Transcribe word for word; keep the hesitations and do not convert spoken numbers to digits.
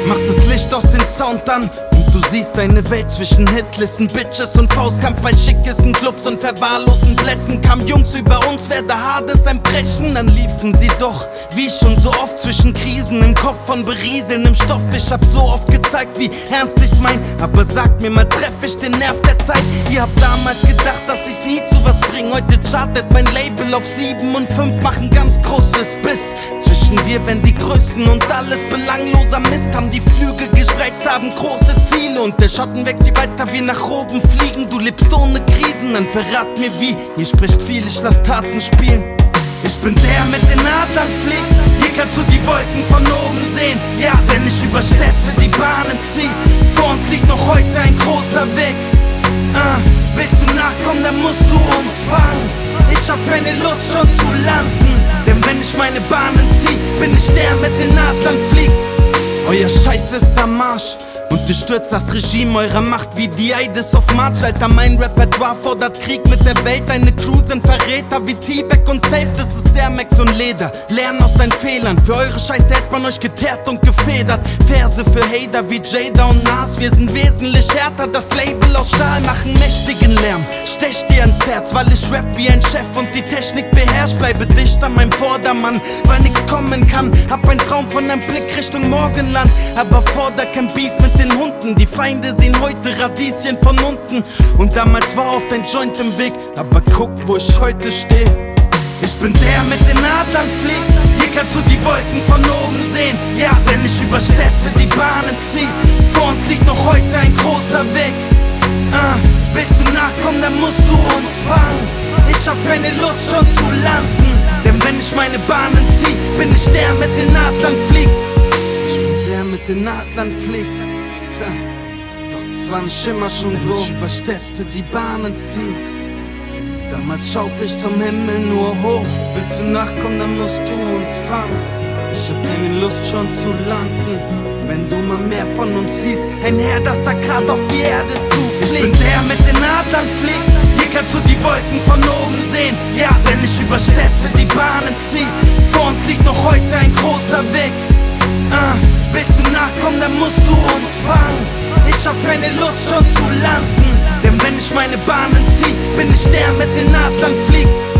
Macht das Licht aus den Sound an und du siehst eine Welt zwischen Hitlisten, Bitches und Faustkampf bei schickesten Clubs und verwahrlosen Plätzen. Kamen Jungs über uns, werde hartes Einbrechen, dann liefen sie doch, wie schon so oft, zwischen Krisen im Kopf von berieselndem Stoff. Ich hab so oft gezeigt, wie ernst ich's mein, aber sag mir mal, treff ich den Nerv der Zeit? Ihr habt damals gedacht, dass ich's nie zu was bring. Heute chartet mein Label auf sieben und fünf, machen ganz großes Biss. Zwischen wir, wenn die Größen und alles belangloser Mist, haben die Flügel gespreizt, haben große Ziele und der Schatten wächst, je weiter wir nach oben fliegen. Du lebst ohne Krisen, dann verrat mir wie. Hier spricht viel, ich lass Taten spielen. Ich bin der mit den Adlern fliegt, hier kannst du die Wolken von oben sehen. Ja, wenn ich über Städte die Bahnen zieh, vor uns liegt noch heute ein großer Weg. uh, Willst du nachkommen, dann musst du uns fangen. Ich hab keine Lust schon zu landen, denn wenn ich meine Bahnen zieh, bin ich der mit den Adlern fliegt. Euer Scheiß ist am Arsch und ihr stürzt das Regime eurer Macht wie die Eides auf March. Alter, mein Repertoire fordert Krieg mit der Welt. Deine Crew sind Verräter wie T-Bag und Safe, das ist Air Max und Leder. Lernen aus deinen Fehlern, für eure Scheiße hätte man euch geteert und gefedert. Verse für Hater wie Jada und Nas, wir sind wesentlich härter. Das Label aus Stahl machen mächtigen Lärm, stech dir ans Herz, weil ich rap wie ein Chef und die Technik beherrscht. Bleibe dicht an meinem Vordermann, weil nix kommen kann. Hab ein Traum von einem Blick Richtung Morgenland, aber forder kein Beef mit den Hunden. Die Feinde sehen heute Radieschen von unten. Und damals war oft ein Joint im Weg, aber guck, wo ich heute steh. Ich bin der mit den Adlern fliegt, hier kannst du die Wolken von oben sehen. Ja, wenn ich über Städte die Bahnen zieh, vor uns liegt noch heute ein großer Weg. uh, Willst du nachkommen, dann musst du uns fangen. Ich hab keine Lust schon zu landen, denn wenn ich meine Bahnen zieh, bin ich der mit den Adlern fliegt. Ich bin der mit den Adlern fliegt. Tja, doch das war nicht immer schon so. Wenn ich über Städte die Bahnen zieh, damals schaute ich zum Himmel nur hoch. Willst du nachkommen, dann musst du uns fangen. Ich hab keine Lust schon zu landen, wenn du mal mehr von uns siehst. Ein Herr, das da grad auf die Erde zufliegt. Ich bin der mit den Adlern fliegt, hier kannst du die Wolken von oben sehen. Ja, wenn ich über Städte die Bahnen zieh, vor uns liegt noch heute ein großer Weg. uh, Willst du nachkommen, dann musst du uns fangen. Ich hab keine Lust schon zu landen, denn wenn ich meine Bahnen zieh, bin ich der mit den Adlern fliegt.